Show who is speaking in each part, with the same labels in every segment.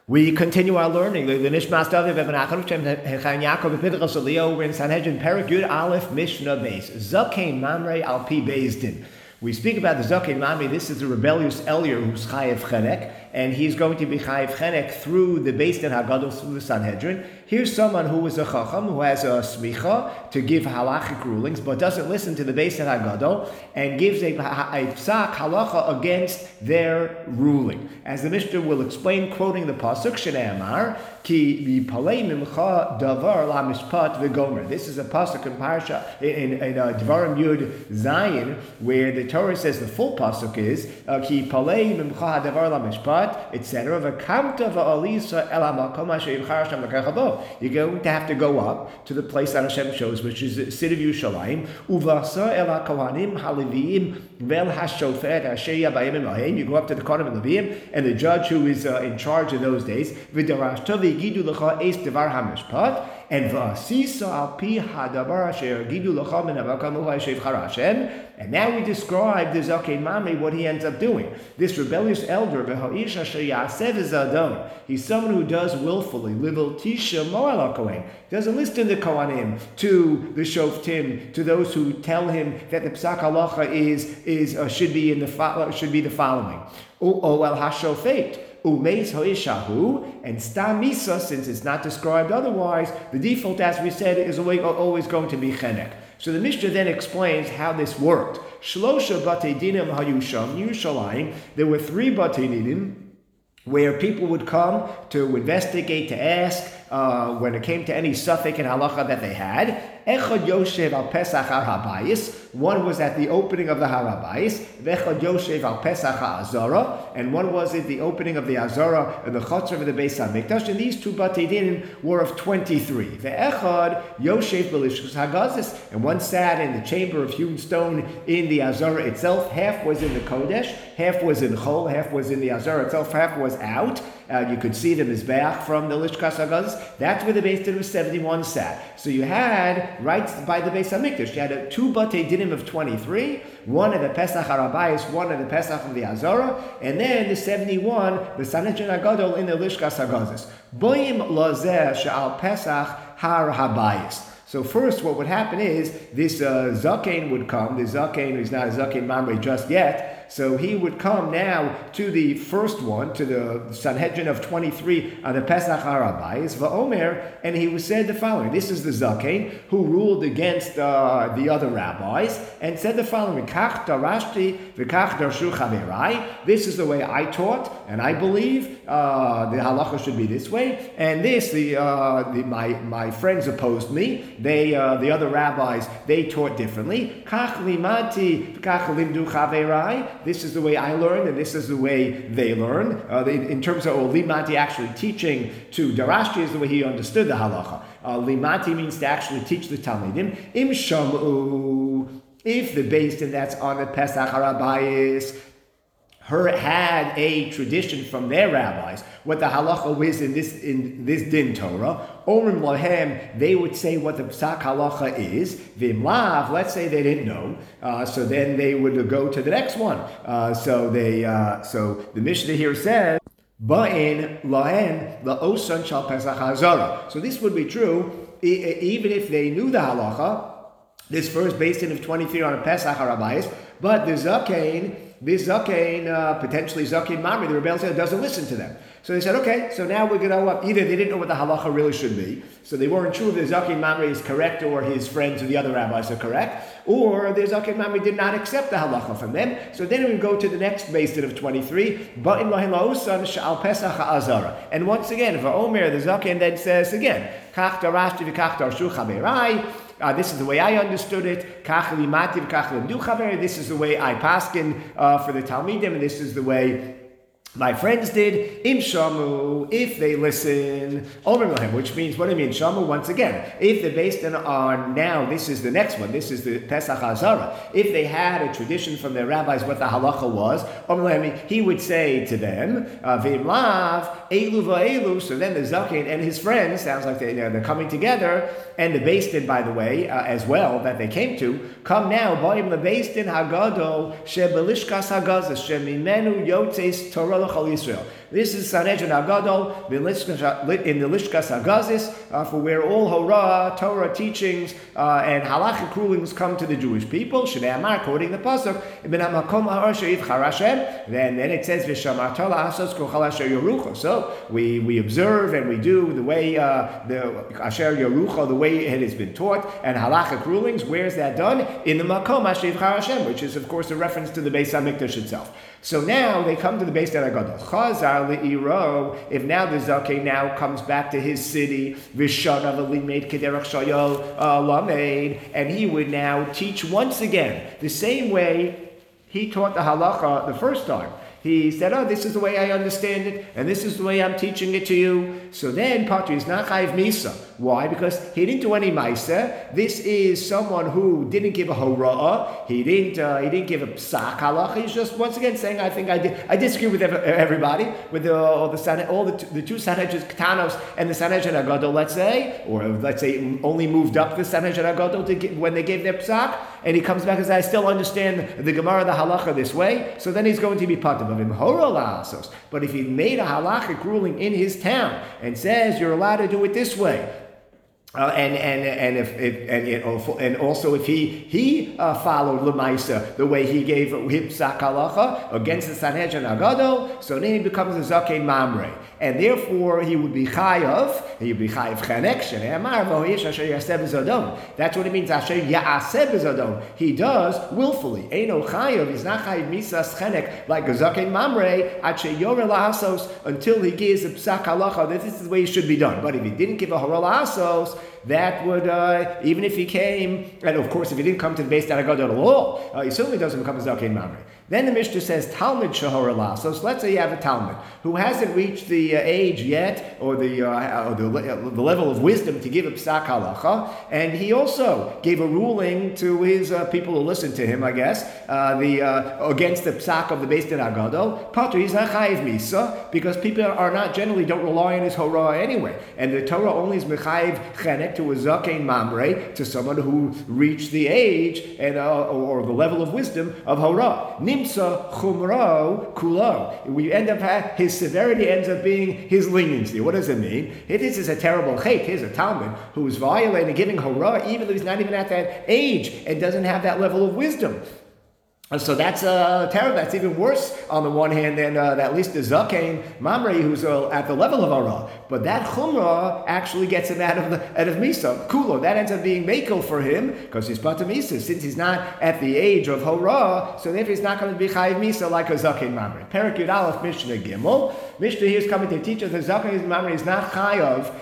Speaker 1: We continue our learning. We're in Sanhedrin Perek Yud Aleph Mishnah Beis. Zakein Mamre Al Pi Beis Din. We speak about the Zakein Mamre. This is the rebellious Elyer who's Chayev Chenek, and he's going to be Chayev Chenek through the Beis Din Hagadol, through the Sanhedrin. Here's someone who is a Chacham, who has a smicha to give halachic rulings, but doesn't listen to the Beis Din Hagadol and gives a psak halacha against their ruling. As the Mishnah will explain, quoting the pasuk Shnei Amar, Ki v'palei mimcha davar la mishpat v'gomer. This is a pasuk in Parsha in Devarim Yud Zayin, where the Torah says the full pasuk is Ki palei mimcha davar la mishpat, etc. V'kamta v'alisa el hamakom asher yibchar Hashem l'kecha bo. You're going to have to go up to the place that Hashem shows, which is the city of Yerushalayim. Uvasa el hakohanim halevim vel hashofet asher yabayim imahem. You go up to the Kohanim and Levim and the judge who is in charge in those days. V'darashta v'yigidu lecha eis devar hamishpat. And v'asisa al pi hadavar asher yigidu lecha min hamakom asher yibchar Hashem. And now we describe the Zakein Mamre, what he ends up doing. This rebellious elder, v'ha'ish asher ya'aseh v'zadon. He's someone who does willfully, livil tisha mo'al kohen. Doesn't listen to the Kohanim, to the Shoftim, to those who tell him that the Psak Halacha should be the following. O el hashofet. Umeis hoishahu, and stam misa, since it's not described otherwise, the default, as we said, is always going to be chenek. So the Mishnah then explains how this worked. Shlosha batei dinim hayusham Yerushalayim. There were 3 batei dinim where people would come to investigate, to ask when it came to any suffix in halacha that they had. Echad Yoshev al Pesach har habayis. One was at the opening of the har habayis. Vechad Yoshev al Pesach ha'azara, and one was at the opening of the azara and the chutzner of the Beis Hamikdash. And these 2 batei dinim were of 23. Ve'echad Yoshev b'lishkus hagazis, and one sat in the chamber of hewn stone in the azara itself. Half was in the kodesh, half was in chol, half was in the azara itself, half was out. You could see the mizbeach from the lishkas hagazis. That's where the Beis Din of 71 sat. So you had right by the Beis Hamikdash, you had 2 batei dinim of 23, one at the Pesach Harabayis, one at the Pesach of the Azara, and then the 71, the Sanhedrin Hagadol in the Lishkas Hagazis. Boim lazeh she'al Pesach har habayis. So first, what would happen is this Zakein would come. The Zakein is not a Zakein Mamre just yet. So he would come now to the first one, to the Sanhedrin of 23 on the Pesach Harabayis, Va'omer, and he would say the following. This is the Zakein who ruled against the other rabbis and said the following: Kach darashti v'kach darshu chaverai. This is the way I taught, and I believe the halacha should be this way. And this, my friends opposed me. They, the other rabbis, they taught differently. Kach limati v'kach limdu chaverai. This is the way I learned, and this is the way they learn. In terms of Limati actually teaching to Darashti is the way he understood the halacha. Limati means to actually teach the Talmidim. Im shamu, if the Beis Din that's on the Pesach Harabayis had a tradition from their rabbis, what the halacha was in this din Torah, Omrim Lahem, they would say what the psak halacha is. Vim lav, let's say they didn't know, so then they would go to the next one. So the Mishnah here says, Ba'in lahen la'osan shal pesach hazara. So this would be true even if they knew the halacha. This first Beis Din of 23 on a Pesach Harabayis, but the Zakein, potentially Zakein Mamre, the rebellious doesn't listen to them. So they said, okay, so now we're going to, either they didn't know what the halacha really should be, so they weren't sure if the Zakein Mamre is correct or his friends or the other rabbis are correct, or the Zakein Mamre did not accept the halacha from them. So then we go to the next Beis Din of 23, Ba'in lahin la'osan sha'al Pesach ha'azara. And once again, Va'omer, the Zakein then says again, Kach darashti v'kach darshu chaverai. This is the way I understood it. This is the way I paskin for the Talmidim, and this is the way my friends did. Im shamu, if they listen, which means, what do you mean shamu? Once again, if the Beis Din are now, this is the next one, this is the Pesach Hazara. If they had a tradition from their rabbis what the halacha was, he would say to them, Vim lav, elu va'elu. So then the Zakein and his friends, sounds like they're coming together, and the Beis Din, by the way, as well, that they came to, come now, ba'im leBeis Din hagadol shebelishkas hagazas shemimenu yotzes Torah l'chol Yisrael. This is Sanhedrin Agadol in the Lishkas Agazis, for where all Horah, Torah teachings, and halachic rulings come to the Jewish people. Shnei Amar, quoting the pasuk, then it says, so we observe and we do the way the Asher Yerucha, the way it has been taught, and halachic rulings. Where's that done? In the Makom Asher Yivchar Hashem, which is of course a reference to the Beis HaMikdash itself. So now they come to the Beis HaGadol. Chazar le'iro, if now the Zakeh now comes back to his city, Vishana v'limed kederach shayol lamed, and he would now teach once again the same way he taught the halacha the first time. He said, this is the way I understand it, and this is the way I'm teaching it to you. So then, Patri is not chayiv misa. Why? Because he didn't do any maisa. This is someone who didn't give a hora'ah. He didn't give a psak halacha. He's just once again saying, I disagree with everybody, with the two Sanhedrin Ktanos and the Sanhedrin Agadol, let's say, or let's say only moved up the Sanhedrin Agadol when they gave their psak, and he comes back and says, I still understand the Gemara, the halacha this way. So then he's going to be patim. But if he made a halachic ruling in his town and says you're allowed to do it this way, and also if he followed Lemaisa the way he gave Hipsak halacha against the Sanhedrin Agadol, so then he becomes a Zakei Mamre, and therefore he would be chayav chenek shenei amar v'hoyesh asher yaseh b'zadon. That's what it means. Asher yaseh b'zadon. He does willfully. Eino chayav. He's not chayav misas chenek like a Zakei Mamre asher yoreh lahasos until he gives a psak halacha that this is the way it should be done. But if he didn't give a horah lahasos, that would, even if he came, and of course if he didn't come to the Beis HaGadol at all, he certainly doesn't become a Zakei Mamre. Then the Mishnah says, Talmud Shahor Lasos. So let's say you have a Talmud who hasn't reached the age yet, or the level of wisdom to give a psak halacha, and he also gave a ruling to his people who listen to him, I guess, against the psak of the Beis HaGadol. Patri, he's not chayiv misa, because people don't rely on his horah anyway, and the Torah only is mechayiv chenek to a Zakei Mamre, to someone who reached the age and or the level of wisdom of horah. Nimsa chumro kulo. We end up his severity ends up being his leniency. What does it mean? This is a terrible chait. Here's a Talmud who is violating, giving horah, even though he's not even at that age and doesn't have that level of wisdom. So that's terrible. That's even worse on the one hand than at least the Zakei Mamre who's at the level of Hara. But that Chumrah actually gets him out of Misa. Kulo, that ends up being Mekel for him because he's Pater Misa. Since he's not at the age of Hara, so therefore he's not going to be Chayiv Misa like a Zakei Mamre. Perak Yud Aleph Mishnah Gimel. Mishnah here is coming to teach us that Zakei Mamre is not Chayiv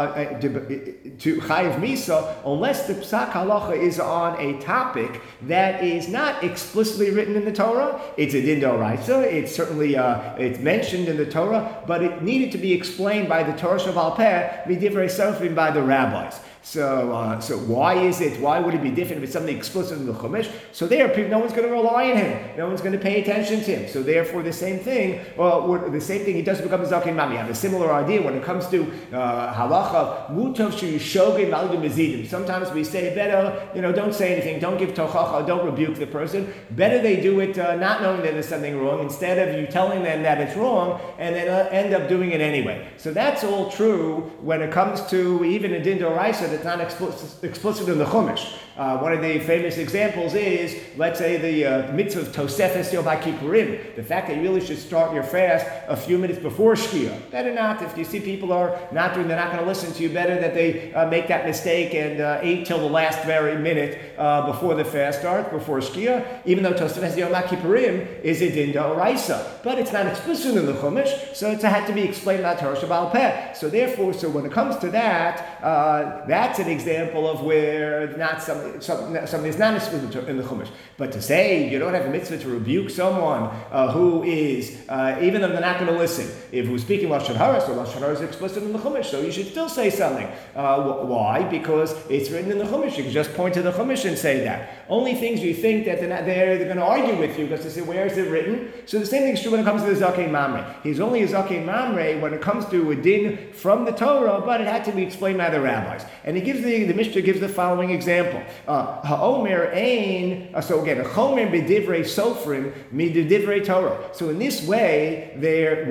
Speaker 1: to Chayiv Misa unless the Psak Halacha is on a topic that is not explicitly written in the Torah. It's a din d'oraisa. It's certainly it's mentioned in the Torah, but it needed to be explained by the Torah Shaval Peh, b'divrei sofrim, by the rabbis. So why is it? Why would it be different if it's something explicit in the Chumash? So no one's going to rely on him. No one's going to pay attention to him. So therefore, the same thing. He doesn't become a Zakei Mamre. You have a similar idea when it comes to halacha. Mutov sheyishogim maldim mezidim. Sometimes we say better, don't say anything, don't give tochacha, don't rebuke the person. Better they do it not knowing that there's something wrong, instead of you telling them that it's wrong, and then end up doing it anyway. So that's all true when it comes to even a din d'oraisa that's not explicit in the Chumash. One of the famous examples is, let's say, the mitzvah of Tosefes Yom HaKippurim, the fact that you really should start your fast a few minutes before Shkia. Better not, if you see people are not doing, they're not going to listen to you, better that they make that mistake and eat till the last very minute before the fast starts, before Shkia, even though Tosefes Yom HaKippurim is a din d'oraisa. But it's not explicit in the Chumash, so it had to be explained by Torah Shabbal Peh. So therefore, when it comes to that, that's an example of where not something is not explicit in the Chumash. But to say you don't have a mitzvah to rebuke someone who is, even though they're not going to listen, if who's speaking Lashon Hara, so Lashon Hara is explicit in the Chumash, so you should still say something. Why? Because it's written in the Chumash. You can just point to the Chumash and say that. Only things you think that they're going to argue with you because they say, where is it written? So the same thing is true when it comes to the Zakei Mamre. He's only a Zakei Mamre when it comes to a din from the Torah, but it had to be explained by the rabbis. And he gives the Mishnah gives the following example. Ha'omer ein, so again, a chomer b'divrei sofrim mid'divrei Torah. So in this way, there's a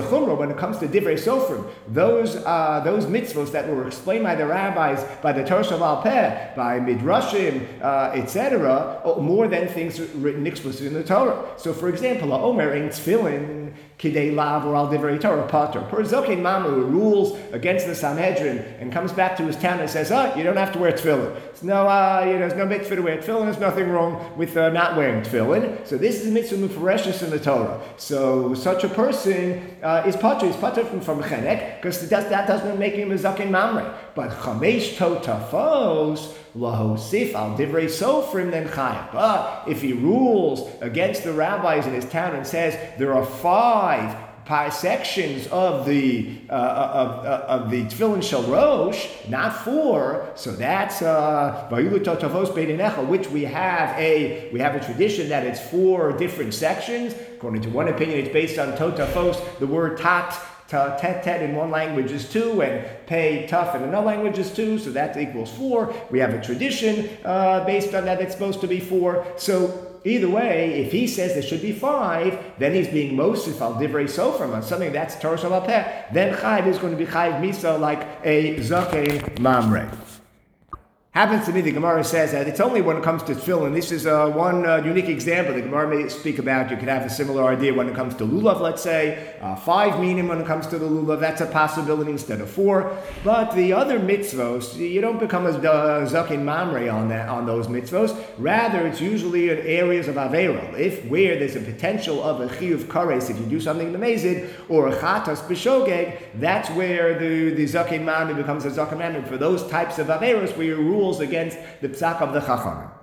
Speaker 1: chumrah when it comes to divrei sofrim. Those mitzvos that were explained by the rabbis, by the Torah Shabbal Peh, by midrashim, etc., more than things written explicitly in the Torah. So, for example, Omer ain't tefillin kidei lav or al divrei Torah pater. Per Zokein Mamre, who rules against the Sanhedrin and comes back to his town and says, you don't have to wear tefillin. There's no mitzvah to wear tefillin. There's nothing wrong with not wearing tefillin. So this is a mitzvah mufareshus in the Torah. So such a person is pater. He's pater from chenek because that doesn't make him a Zokein Mamre. But chamesh totafos lahosif al divrei sofrim then chayav. But if he rules against the rabbis in his town and says there are 5 sections of the Tefillin Shel Rosh, not 4. So that's Vayulu Totavos Beinecha, which we have a tradition that it's 4 different sections. According to one opinion, it's based on Totafos. The word tat in one language is 2, and pei tuf in another language is 2, so that equals 4. We have a tradition based on that it's supposed to be 4. So either way, if he says there should be 5, then he's being mosif al divrei sofrim on something that's Torah Shabbal Peh. Then Chayiv is going to be Chayiv Misa like a Zokein Mamre. Happens to me, the Gemara says that it's only when it comes to tefillin. This is one unique example the Gemara may speak about. You could have a similar idea when it comes to lulav, let's say. 5 meaning when it comes to the lulav, that's a possibility instead of 4. But the other mitzvos, you don't become a Zokein Mamre on those mitzvos. Rather, it's usually in areas of Aveiro. Where there's a potential of a chiyuv kares, if you do something in the mezid, or a chatas b'shogeg, that's where the Zokein Mamre becomes a Zokein Mamre. For those types of Aveiros where you rule against the psak of the Chachamim.